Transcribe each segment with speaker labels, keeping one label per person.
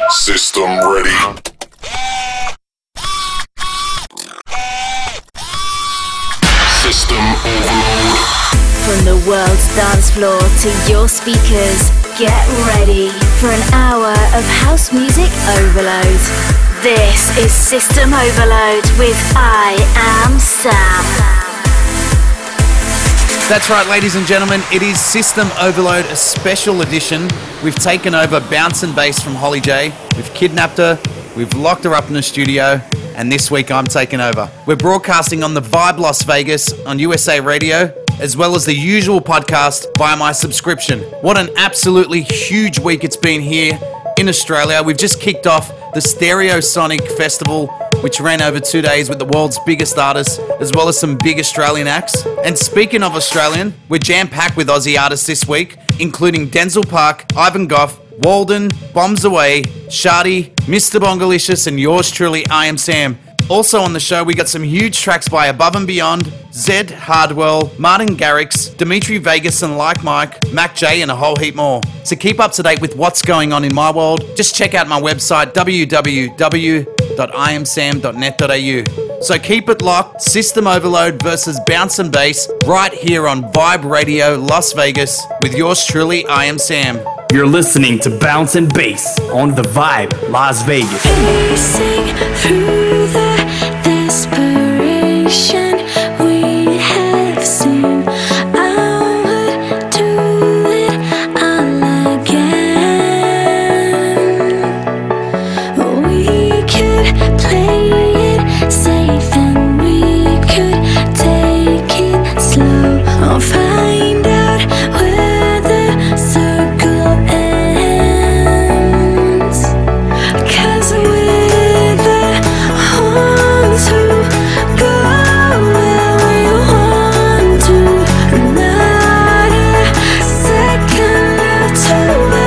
Speaker 1: System ready. System overload.
Speaker 2: From the world's dance floor to your speakers, get ready for an hour of house music overload. This is System Overload with I Am Sam.
Speaker 3: That's right, ladies and gentlemen, it is System Overload, a special edition. We've taken over Bounce and Bass from Holly J. We've kidnapped her, we've locked her up in the studio, and this week I'm taking over. We're broadcasting on the Vibe Las Vegas on USA Radio, as well as the usual podcast via my subscription. What an absolutely huge week it's been here in Australia. We've just kicked off the Stereosonic Festival, which ran over 2 days with the world's biggest artists, as well as some big Australian acts. And speaking of Australian, we're jam-packed with Aussie artists this week, including Denzel Park, Ivan Goff, Walden, Bombs Away, Shardy, Mr. Bongalicious, and yours truly, I Am Sam. Also on the show, we got some huge tracks by Above and Beyond, Zed Hardwell, Martin Garrix, Dimitri Vegas and Like Mike, Mac J, and a whole heap more. To keep up to date with what's going on in my world, just check out my website, www.imsam.net.au. So keep it locked, System Overload versus Bounce and Bass, right here on Vibe Radio Las Vegas, with yours truly, I Am Sam.
Speaker 4: You're listening to Bounce and Bass on the Vibe Las Vegas.
Speaker 5: Pacing through the desperation we have seen, I would do it all again. We could play it safe and we could take it slow. I'll find out where the circle ends. 'Cause we're the ones who go where we want to, not a second left to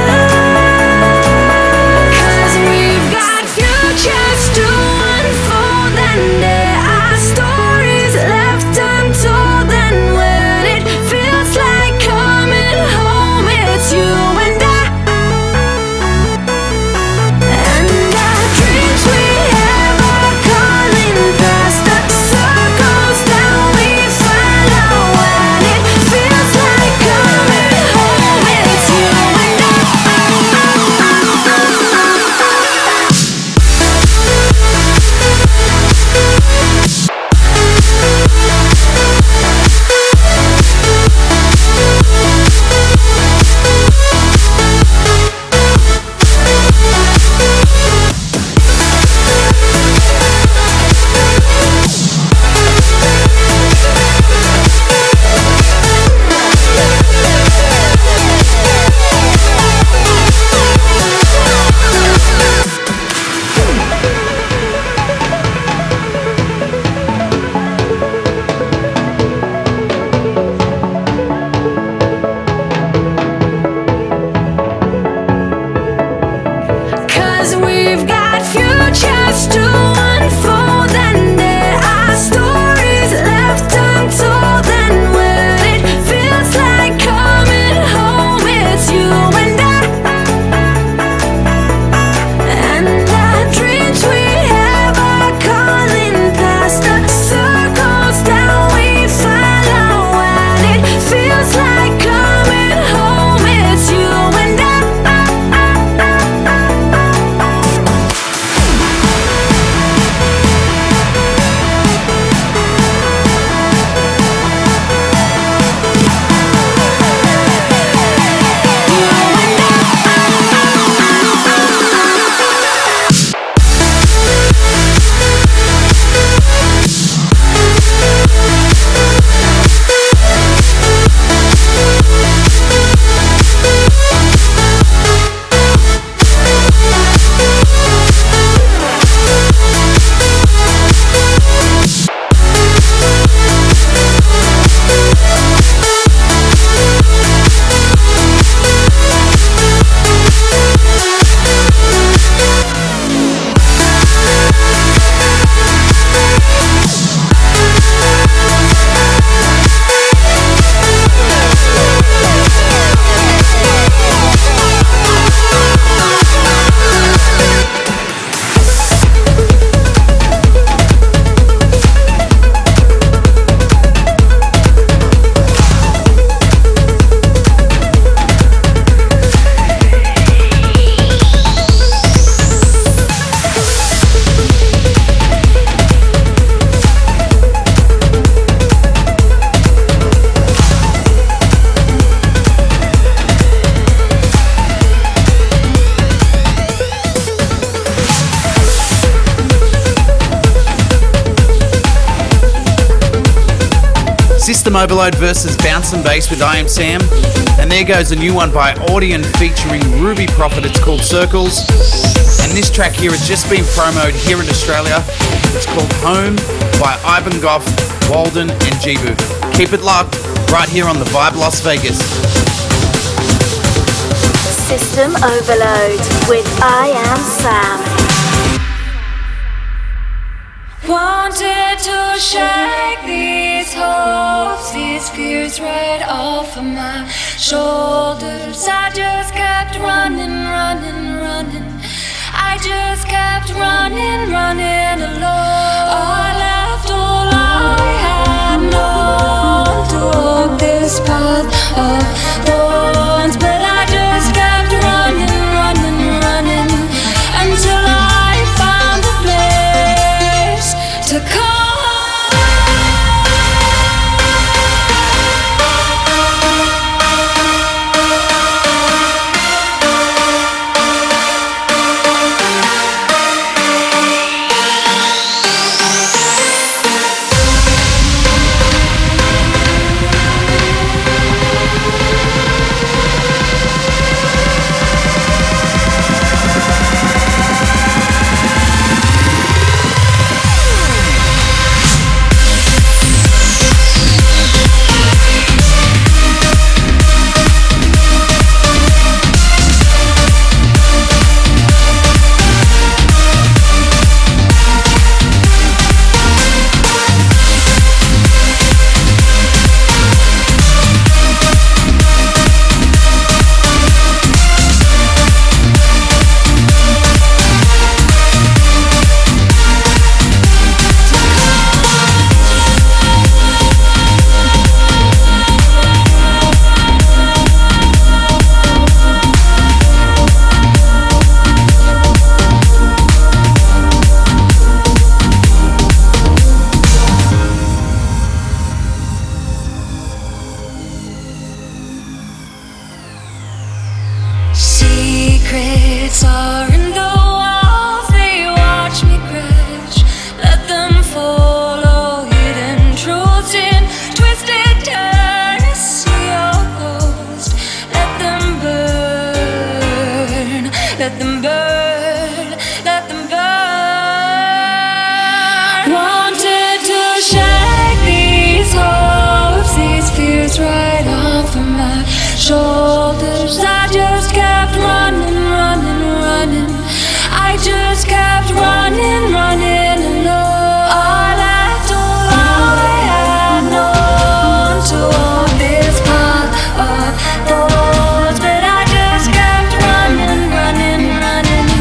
Speaker 5: wait. 'Cause we've got futures to unfold and there are stories left untold, and when it feels like coming home, it's you and I. And our dreams we have are calling past the circles down we follow, when it feels like coming home, it's you and I. Cause we've got futures to unfold and there are stories left untold, and when it feels like coming home, it's you and I. And our dreams we have are calling past the circles down we follow, when it feels like coming home, it's you and I.
Speaker 3: System Overload versus Bounce and Bass with I Am Sam. And there goes a new one by Audion featuring Ruby Prophet. It's called Circles. And this track here has just been promoted here in Australia. It's called Home by Ivan Goff, Walden and Jibu. Keep it locked right here on The Vibe Las Vegas.
Speaker 2: System Overload with I Am Sam.
Speaker 5: Wanted to shake these hopes, these fears right off of my shoulders. I just kept running, running, running. I just kept running, running alone. I left all I had known to walk this path of thorns, but I just kept running, running, running until I found a place to call. Secrets are in the walls, they watch me crash. Let them follow hidden truths in twisted turns. See your ghost, let them burn, let them burn, let them burn. Wanted to shake these hopes, these fears right off of my shoulders. I just kept running, running, running. I just kept running, running alone. I left all I had known to walk this path of thorns, but I just kept running, running, running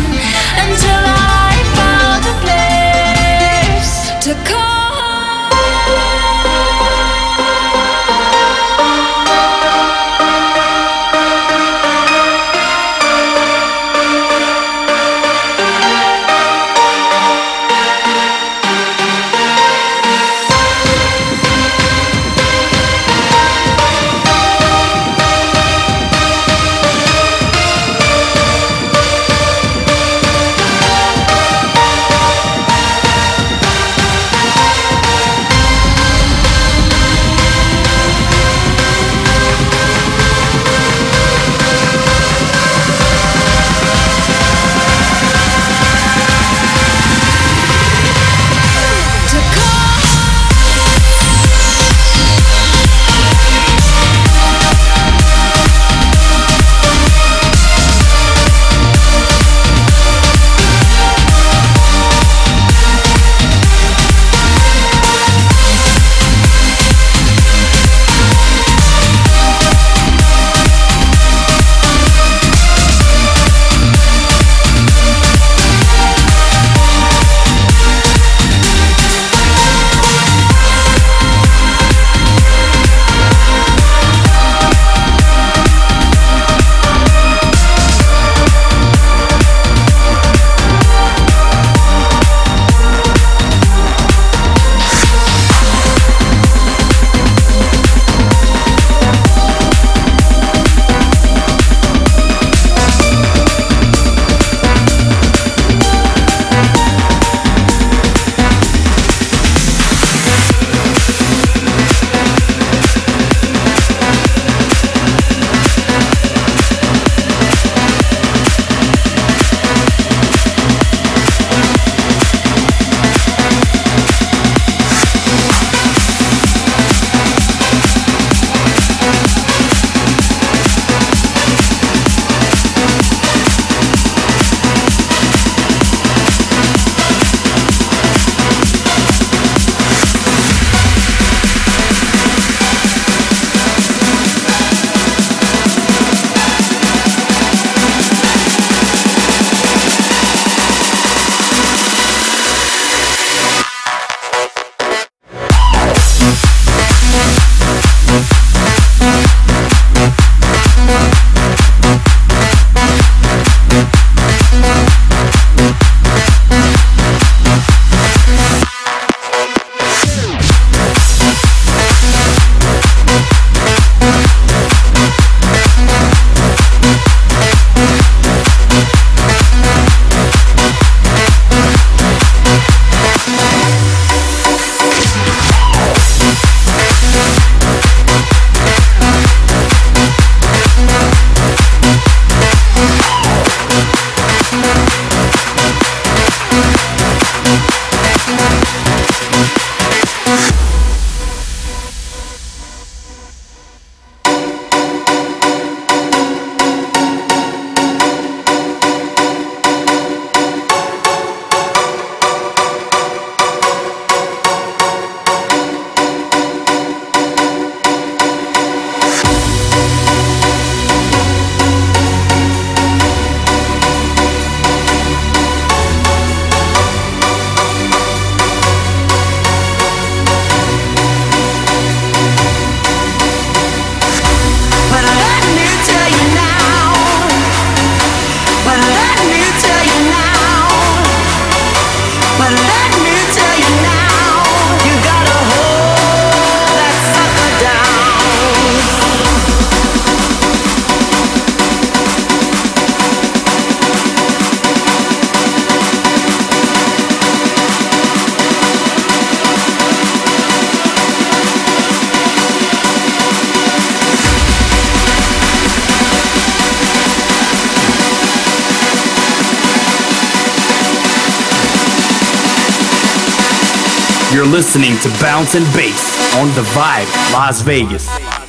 Speaker 4: You're listening to Bounce and Bass on The Vibe, Las Vegas.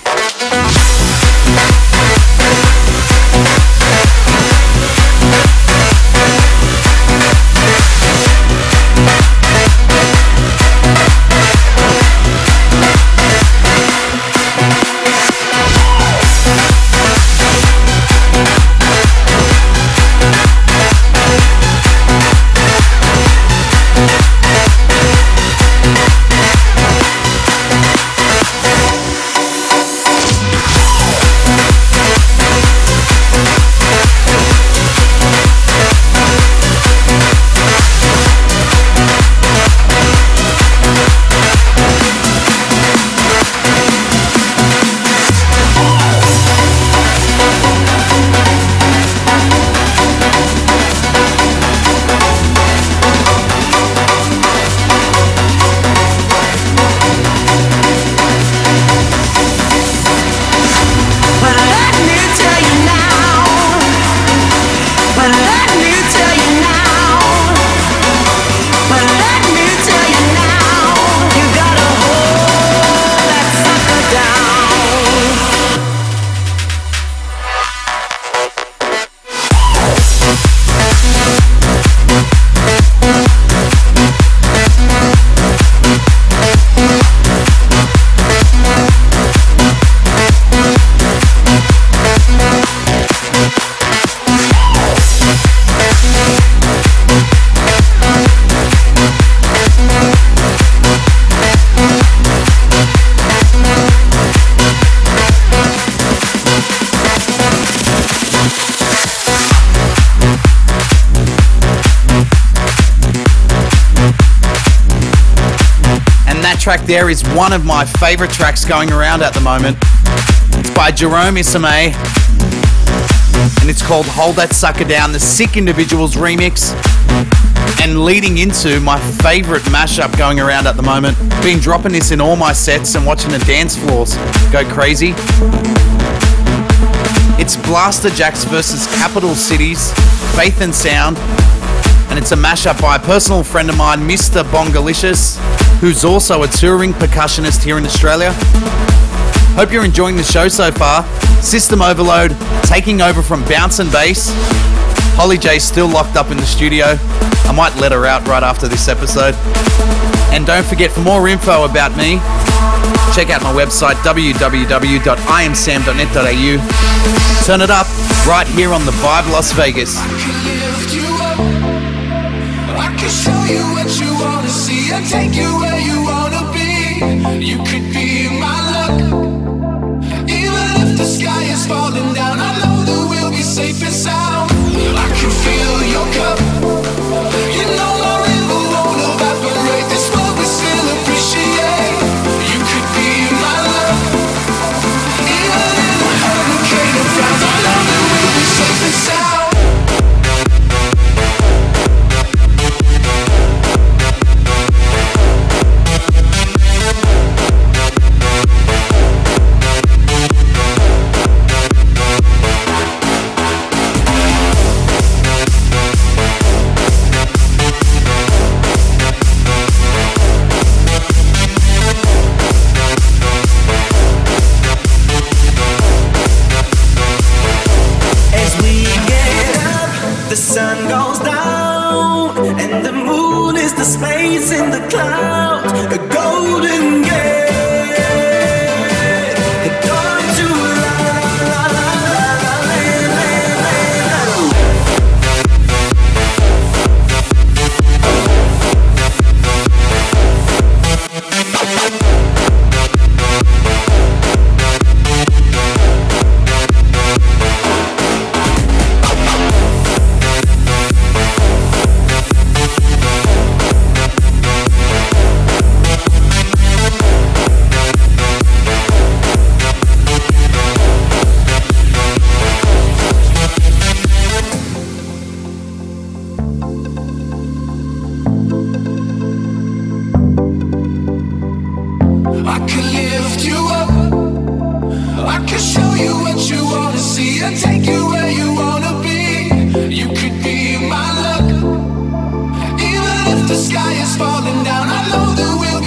Speaker 3: Track there is one of my favorite tracks going around at the moment. It's by Jerome Isame and it's called Hold That Sucker Down, the Sick Individuals remix. And leading into my favorite mashup going around at the moment, been dropping this in all my sets and watching the dance floors go crazy. It's Blaster Jacks versus Capital Cities, Faith and Sound, and it's a mashup by a personal friend of mine, Mr. Bongalicious, who's also a touring percussionist here in Australia. Hope you're enjoying the show so far. System Overload taking over from Bounce and Bass. Holly J's still locked up in the studio. I might let her out right after this episode. And don't forget, for more info about me, check out my website www.iamsam.net.au. Turn it up right here on The Vibe Las Vegas.
Speaker 6: I can show you what you wanna see and take you where you wanna be. You could be my luck. Even if the sky is falling down, I know that we'll be safe and sound. I can feel your cup. You know my river won't evaporate. This what we still appreciate. You could be my love. Even in a hurricane of frowns, I know that we'll be safe and sound.
Speaker 7: The sun goes down, and the moon is the space in the clouds, a golden gate, the dawn to and take you where you wanna be. You could be my luck. Even if the sky is falling down, I know that we'll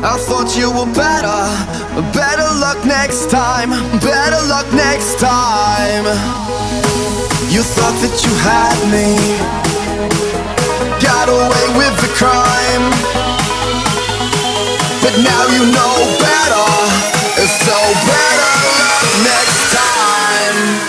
Speaker 8: I thought you were better. Better luck next time. Better luck next time. You thought that you had me, got away with the crime, but now you know better. So better luck next time.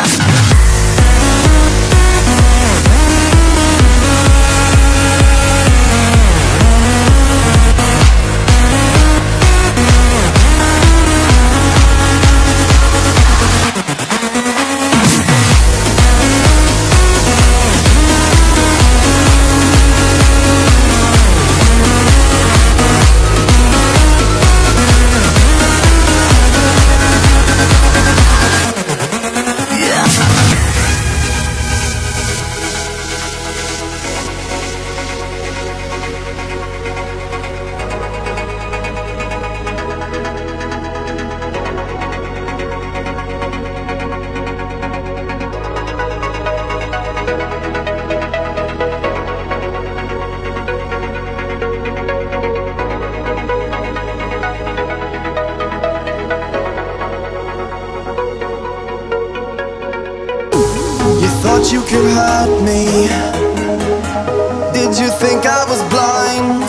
Speaker 8: You could hurt me. Did you think I was blind?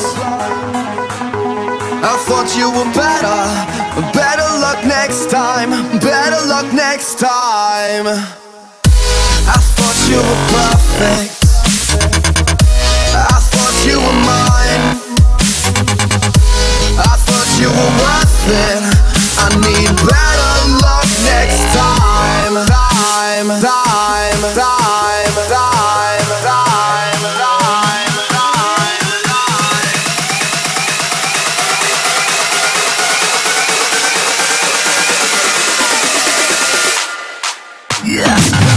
Speaker 8: I thought you were better. Better luck next time. Better luck next time. I thought you were perfect. I thought you were mine. I thought you were worth it. I need better luck next time. Time, time, time, time, time, time, time, time. Yeah.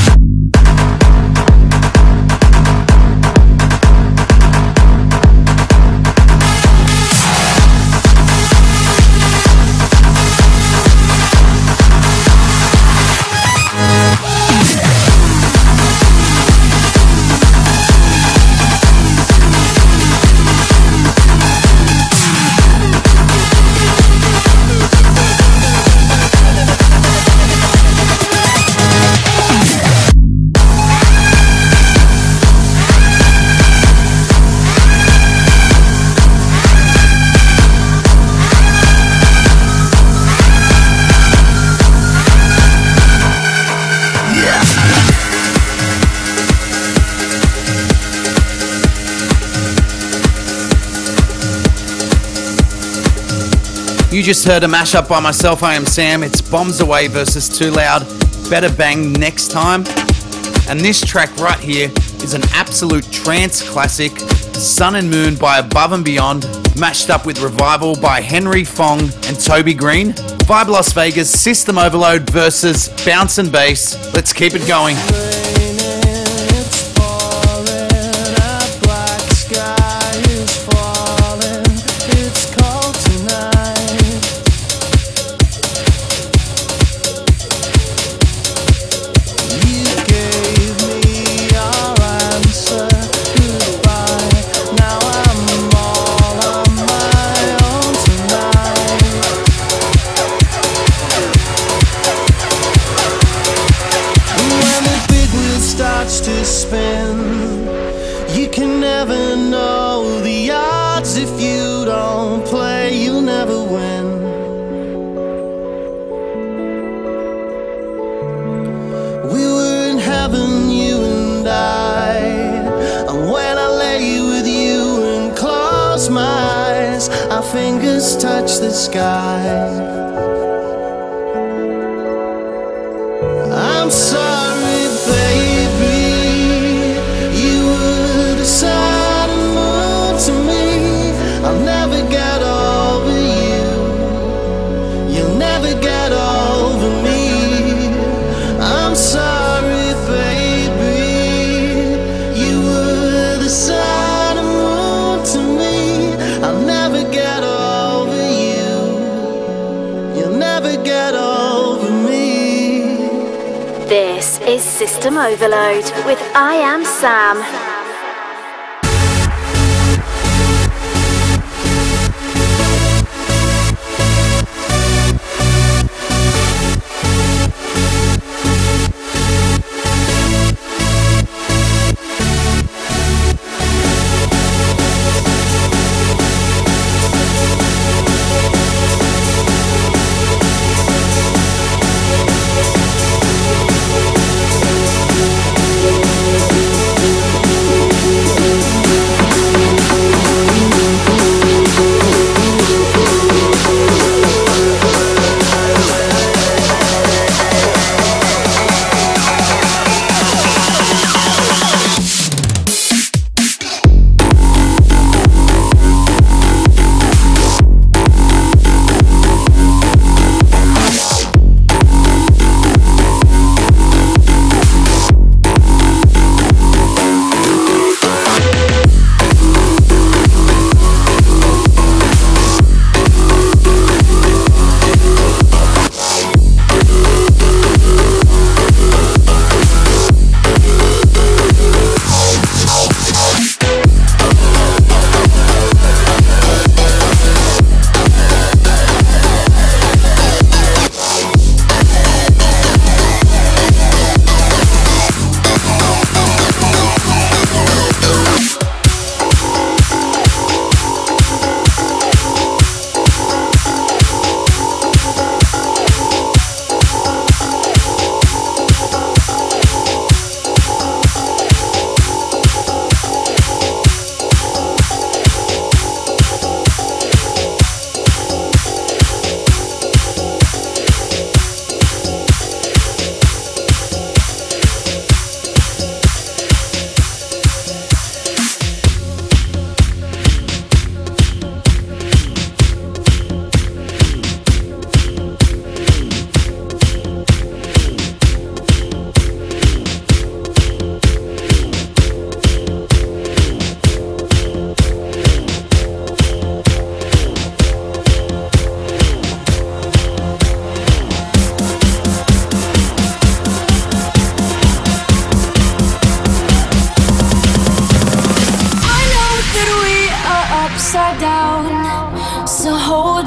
Speaker 3: You just heard a mashup by myself, I Am Sam. It's Bombs Away versus Too Loud, Better Bang Next Time. And this track right here is an absolute trance classic, Sun and Moon by Above and Beyond, mashed up with Revival by Henry Fong and Toby Green. Vibe Las Vegas, System Overload versus Bounce and Bass. Let's keep it going.
Speaker 9: Fingers touch the sky. I'm sorry, baby. You were the sun and moon to me. I'll never get over you. You'll never get over me. I'm sorry, baby. You were the sun and moon to me. I'll never get over you. You'll never get over me.
Speaker 2: This is System Overload with I Am Sam.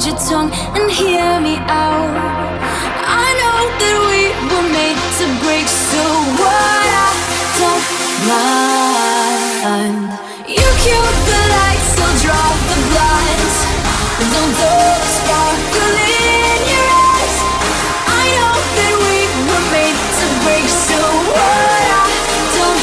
Speaker 5: your tongue and hear me out. I know that we were made to break, so what? I don't mind. You cue the lights, I'll draw the blinds. Don't throw the sparkle in your eyes. I know that we were made to break, so what? I don't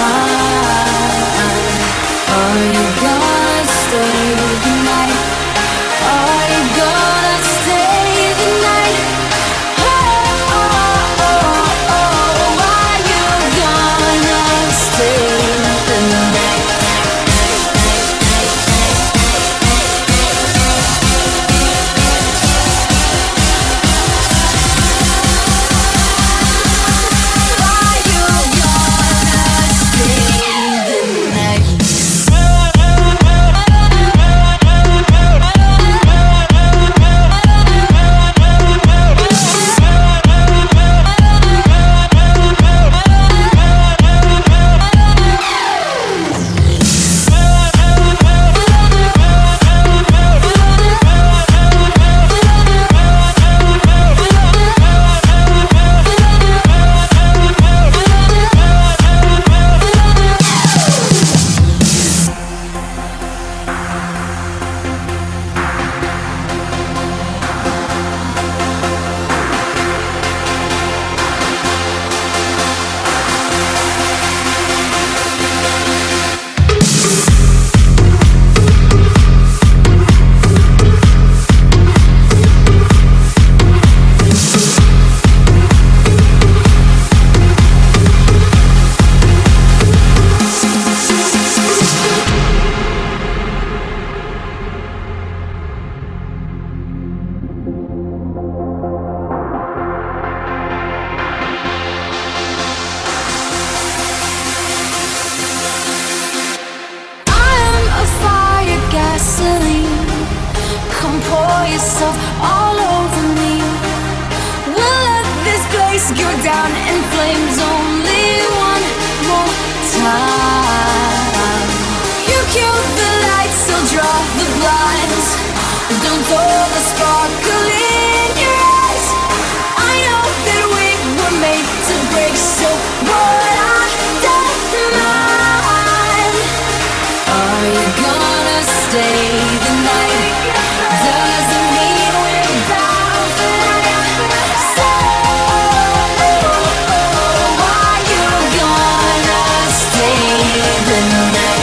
Speaker 5: mind. Are you gonna stay the night? Are you gonna stay the night? Oh, oh, oh, oh. Are you gonna stay the night? Are you gonna stay the night? I am a fire, gasoline. Come pour yourself all over me. We'll let this place go down in flames only one more time. You cue the lights, I'll draw the blinds. Don't throw the sparkle in your eyes. I know that we were made to break, so what? I don't mind. Are you gonna stay the night? Doesn't mean we're bound for life. So, are you gonna stay the night?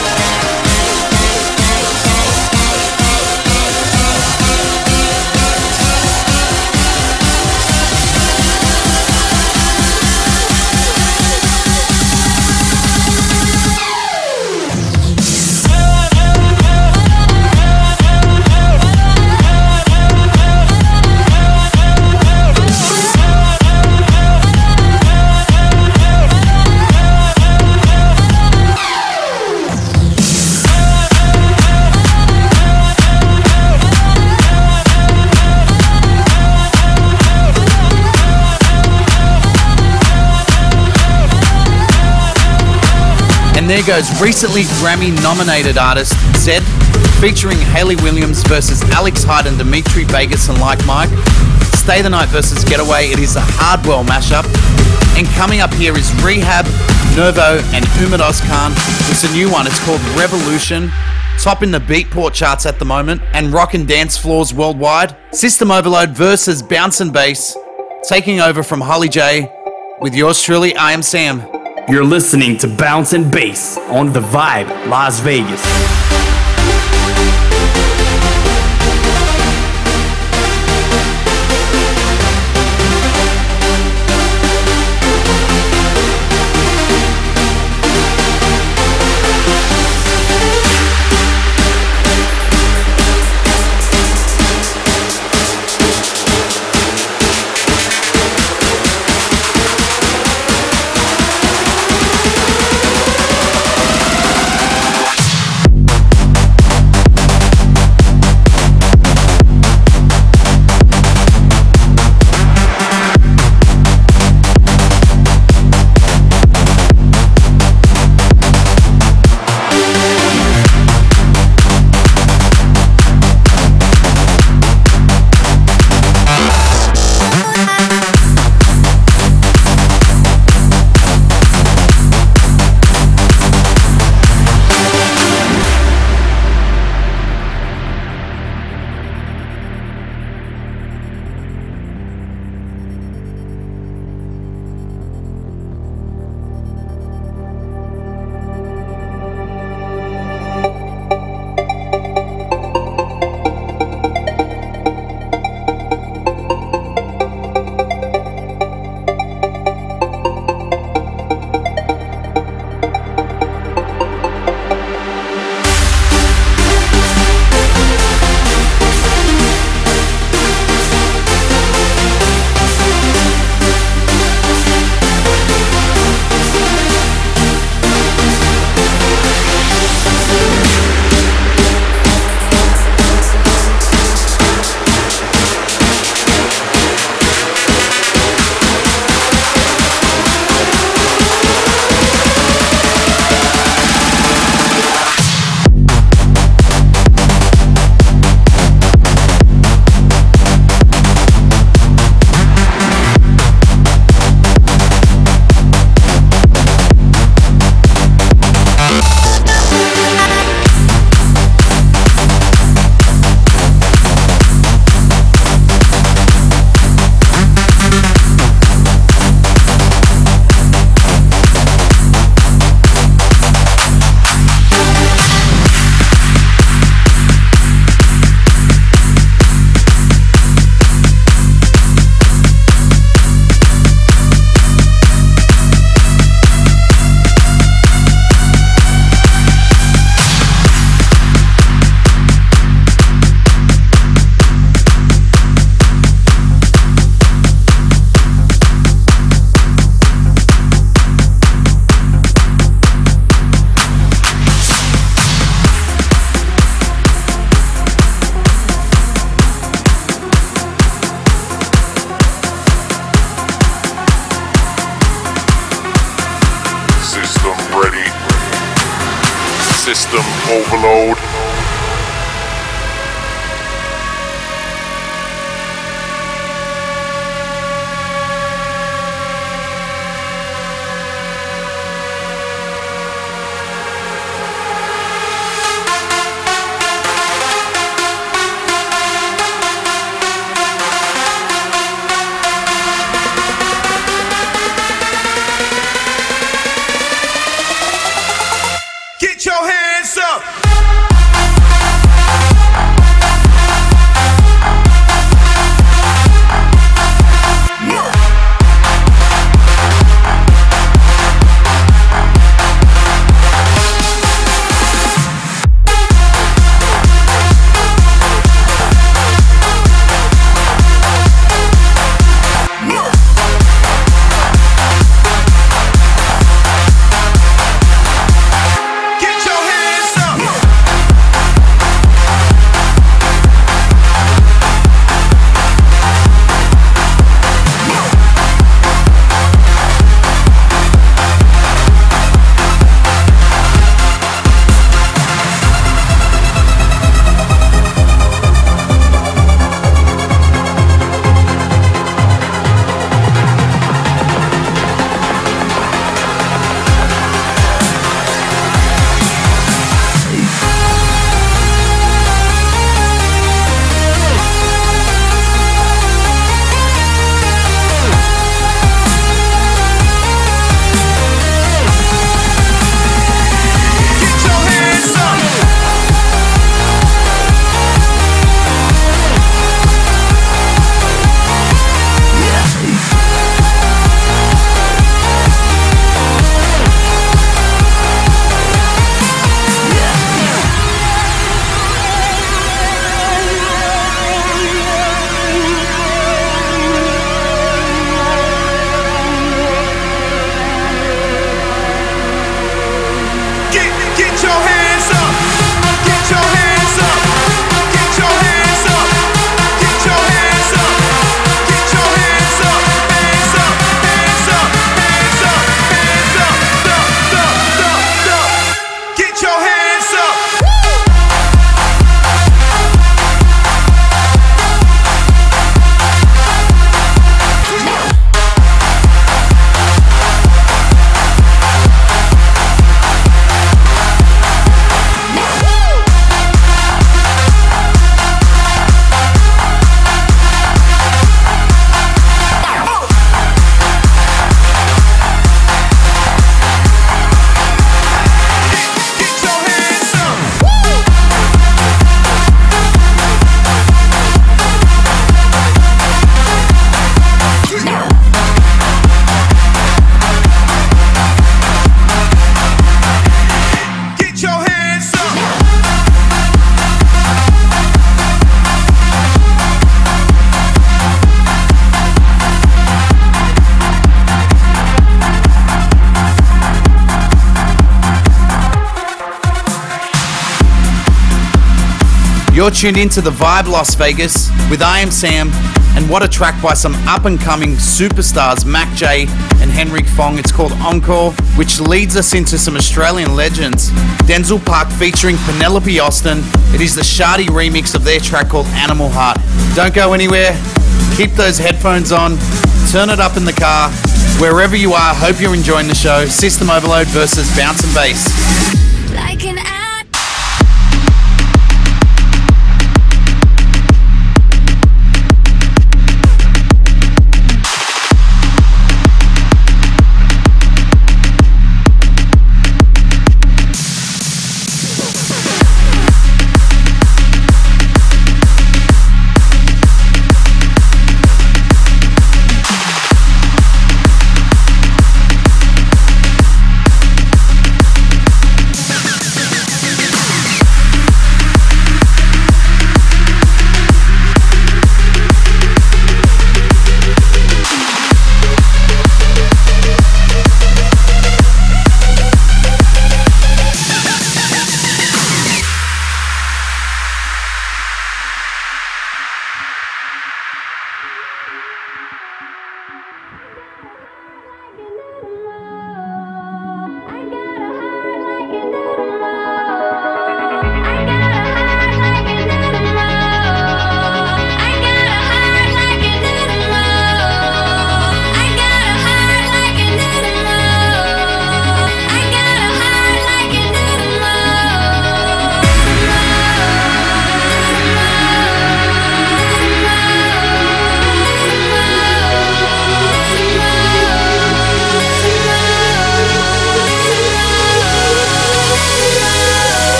Speaker 3: And there goes recently Grammy-nominated artist Zedd, featuring Hayley Williams versus Alex Hyde and Dimitri Vegas and Like Mike. Stay the Night versus Getaway. It is a Hardwell mashup. And coming up here is Rehab, Nervo, and Umid Ozcan. It's a new one. It's called Revolution. Top in the Beatport charts at the moment and rockin' dance floors worldwide. System Overload versus Bounce and Bass, taking over from Holly J. With yours truly, I am Sam.
Speaker 4: You're listening to Bounce and Bass on The Vibe, Las Vegas.
Speaker 1: overload.
Speaker 10: Get your hands up.
Speaker 3: You're tuned into The Vibe Las Vegas with I Am Sam, and what a track by some up-and-coming superstars Mac J and Henrik Fong. It's called Encore, which leads us into some Australian legends. Denzel Park featuring Penelope Austin. It is the Shardy remix of their track called Animal Heart. Don't go anywhere. Keep those headphones on. Turn it up in the car. Wherever you are, hope you're enjoying the show. System Overload versus Bounce and Bass.
Speaker 5: Like an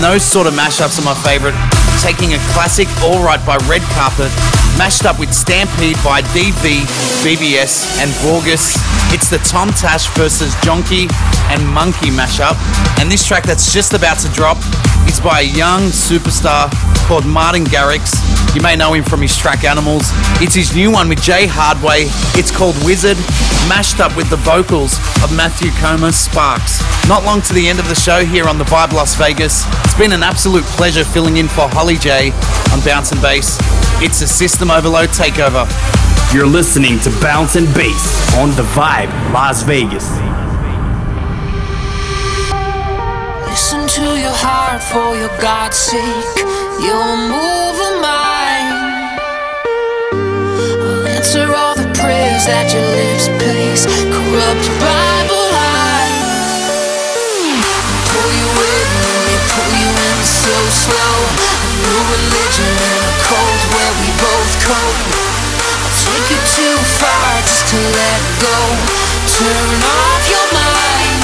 Speaker 3: those sort of mashups are my favorite. Taking a classic All Right by Red Carpet, mashed up with Stampede by DV, BBS and Vorgus. It's the Tom Tash versus Jonky and Monkey mashup. And this track that's just about to drop is by a young superstar called Martin Garrix. You may know him from his track Animals. It's his new one with Jay Hardway. It's called Wizard, mashed up with the vocals of Matthew Comer's Sparks. Not long to the end of the show here on The Vibe Las Vegas. It's been an absolute pleasure filling in for Holly J on Bounce and Bass. It's a System Overload takeover.
Speaker 4: You're listening to Bounce and Bass on The Vibe Las Vegas.
Speaker 5: Listen to your heart for your God's sake. You'll move a mind. I'll answer all the prayers that your lips place. Corrupt Bible line. Pull you in, pull you in so slow. A new religion in a cold where we both cope. I'll take you too far just to let go. Turn off your mind.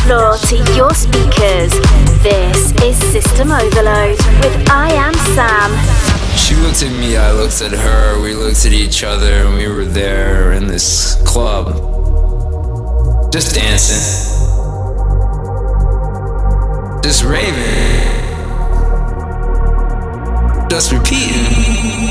Speaker 2: floor to your speakers. This is System Overload with I Am Sam.
Speaker 10: She looked at me, I looked at her, we looked at each other, and we were there in this club, just dancing, just raving, just repeating.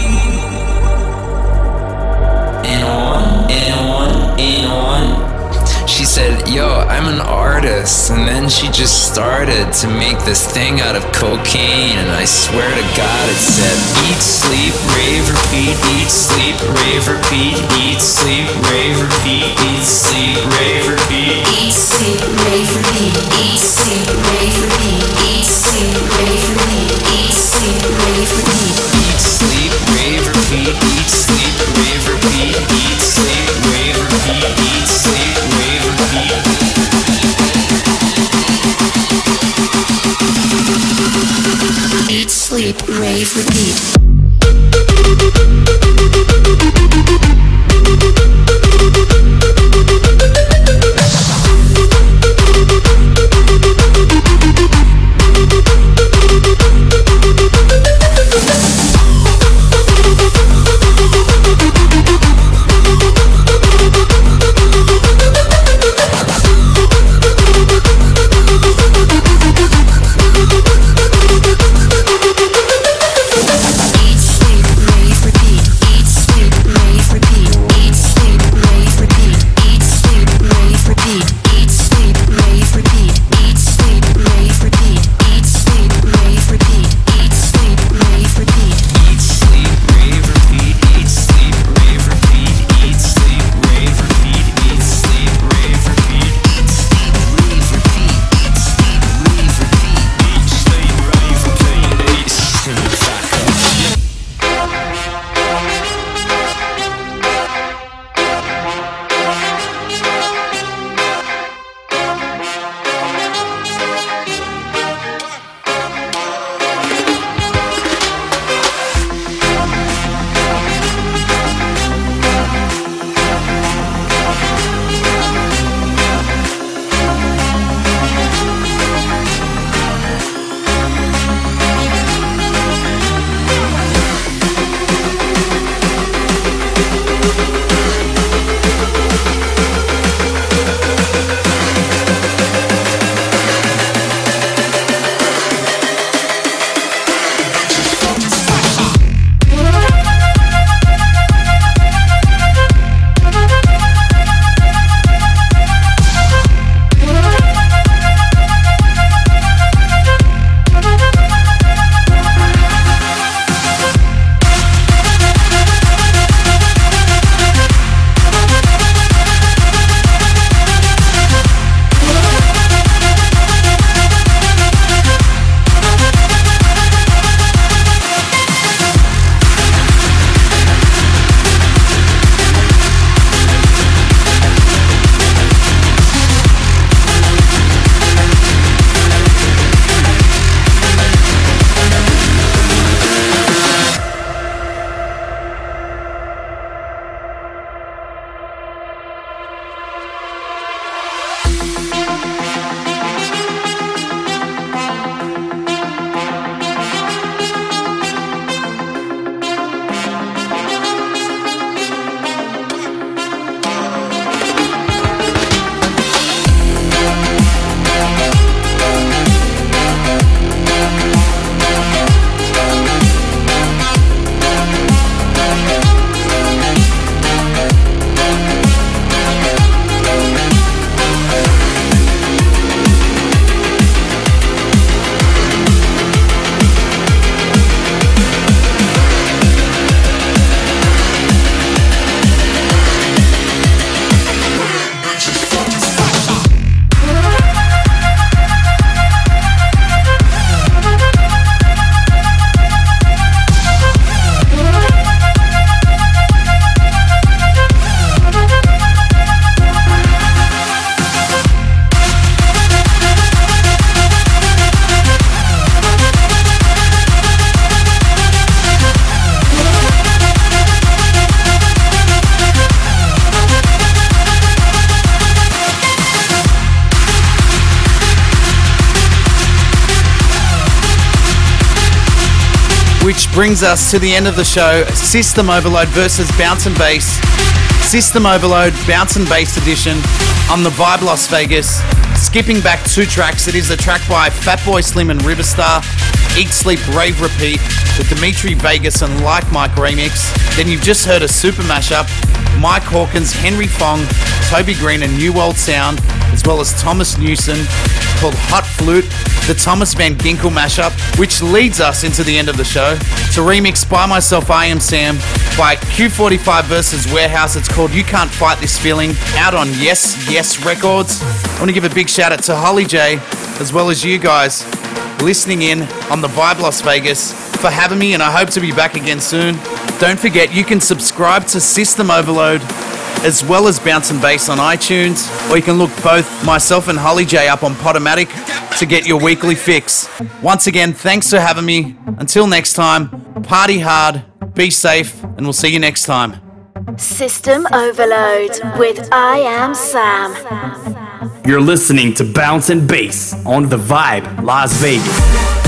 Speaker 10: And on. She said, yo, I'm an artist. And then she just started to make this thing out of cocaine. And I swear to God, it said, eat, sleep, rave, repeat, eat, sleep, rave, repeat, eat, sleep, rave, repeat, eat, sleep, rave, repeat, eat, sleep, rave, repeat, eat, sleep, rave, repeat, eat, sleep, rave, repeat, eat, sleep, rave, repeat, eat, sleep, rave, repeat, eat, sleep, rave, repeat, eat, sleep, rave, repeat, eat, sleep, rave, repeat. Eat, sleep, rave, repeat.
Speaker 3: which brings us to the end of the show. System Overload versus Bounce and Bass. System Overload Bounce and Bass edition on the Vibe Las Vegas. Skipping back 2 tracks, it is a track by Fatboy Slim and Riverstar, Eat Sleep Rave Repeat, the Dimitri Vegas and Like Mike remix. Then you've just heard a super mashup, Mike Hawkins, Henry Fong, Toby Green and New World Sound, as well as Thomas Newson, called Hot Flute, the Thomas Van Ginkel mashup, which leads us into the end of the show, to remix by myself, I Am Sam, by Q45 versus Warehouse. It's called You Can't Fight This Feeling, out on Yes Yes Records. I want to give a big shout out to Holly J, as well as you guys listening in on the Vibe Las Vegas, for having me, and I hope to be back again soon. Don't forget, you can subscribe to System Overload as well as Bounce and Bass on iTunes, or you can look both myself and Holly J up on Podomatic to get your weekly fix. Once again, thanks for having me. Until next time, party hard, be safe, and we'll see you next time.
Speaker 2: System Overload with I Am Sam.
Speaker 4: You're listening to Bounce and Bass on the Vibe Las Vegas.